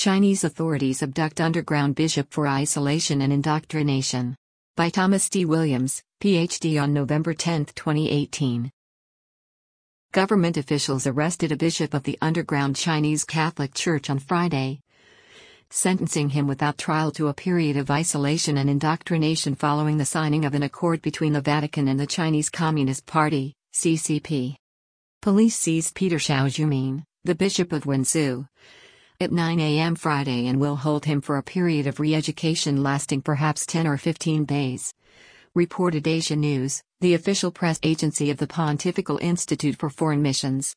Chinese authorities abduct underground bishop for isolation and indoctrination. By Thomas D. Williams, Ph.D. on November 10, 2018. Government officials arrested a bishop of the underground Chinese Catholic Church on Friday, sentencing him without trial to a period of isolation and indoctrination following the signing of an accord between the Vatican and the Chinese Communist Party, CCP. Police seized Peter Xiao Zhumin, the Bishop of Wenzhou, at 9 a.m. Friday and will hold him for a period of re-education lasting perhaps 10 or 15 days. Reported Asia News, the official press agency of the Pontifical Institute for Foreign Missions.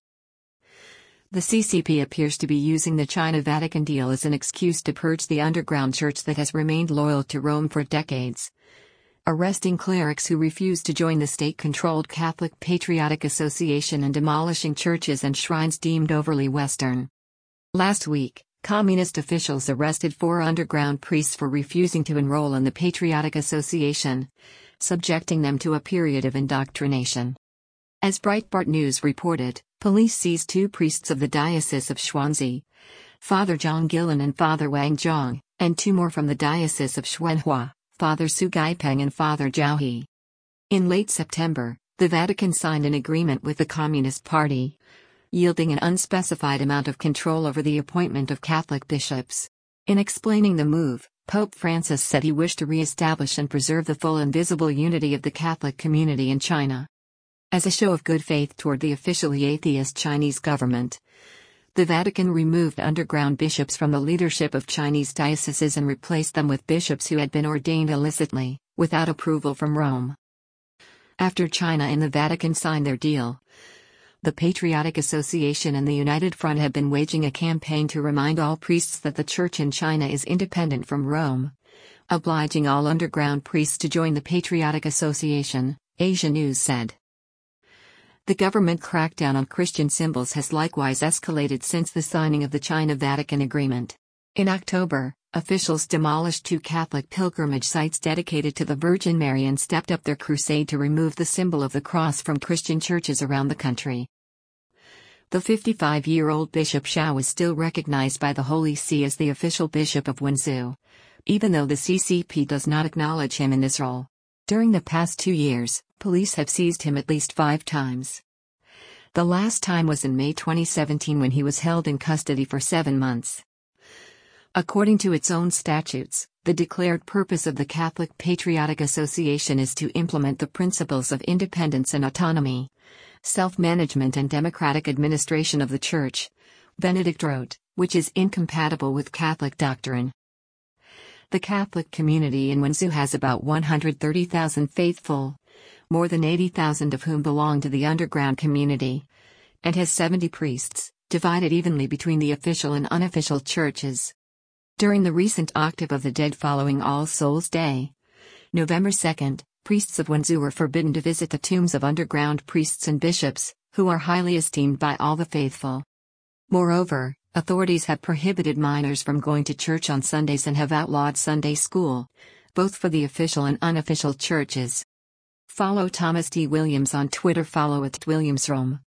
The CCP appears to be using the China-Vatican deal as an excuse to purge the underground church that has remained loyal to Rome for decades, arresting clerics who refuse to join the state-controlled Catholic Patriotic Association and demolishing churches and shrines deemed overly Western. Last week, communist officials arrested 4 underground priests for refusing to enroll in the Patriotic Association, subjecting them to a period of indoctrination. As Breitbart News reported, police seized 2 priests of the Diocese of Xuanzi, Father Zhang Gilan and Father Wang Zhang, and 2 more from the Diocese of Xuanhua, Father Su Gaipeng and Father Zhao He. In late September, the Vatican signed an agreement with the Communist Party, yielding an unspecified amount of control over the appointment of Catholic bishops. In explaining the move, Pope Francis said he wished to re-establish and preserve the full and visible unity of the Catholic community in China. As a show of good faith toward the officially atheist Chinese government, the Vatican removed underground bishops from the leadership of Chinese dioceses and replaced them with bishops who had been ordained illicitly, without approval from Rome. After China and the Vatican signed their deal, the Patriotic Association and the United Front have been waging a campaign to remind all priests that the Church in China is independent from Rome, obliging all underground priests to join the Patriotic Association, Asia News said. The government crackdown on Christian symbols has likewise escalated since the signing of the China-Vatican agreement. In October, officials demolished 2 Catholic pilgrimage sites dedicated to the Virgin Mary and stepped up their crusade to remove the symbol of the cross from Christian churches around the country. The 55-year-old Bishop Xiao is still recognized by the Holy See as the official bishop of Wenzhou, even though the CCP does not acknowledge him in this role. During the past 2 years, police have seized him at least 5 times. The last time was in May 2017 when he was held in custody for 7 months. According to its own statutes, the declared purpose of the Catholic Patriotic Association is to implement the principles of independence and autonomy, self-management and democratic administration of the Church, Benedict wrote, which is incompatible with Catholic doctrine. The Catholic community in Wenzhou has about 130,000 faithful, more than 80,000 of whom belong to the underground community, and has 70 priests, divided evenly between the official and unofficial churches. During the recent Octave of the Dead following All Souls' Day, November 2, priests of Wenzhou were forbidden to visit the tombs of underground priests and bishops, who are highly esteemed by all the faithful. Moreover, authorities have prohibited minors from going to church on Sundays and have outlawed Sunday school, both for the official and unofficial churches. Follow Thomas D. Williams on Twitter. Follow @WilliamsRome.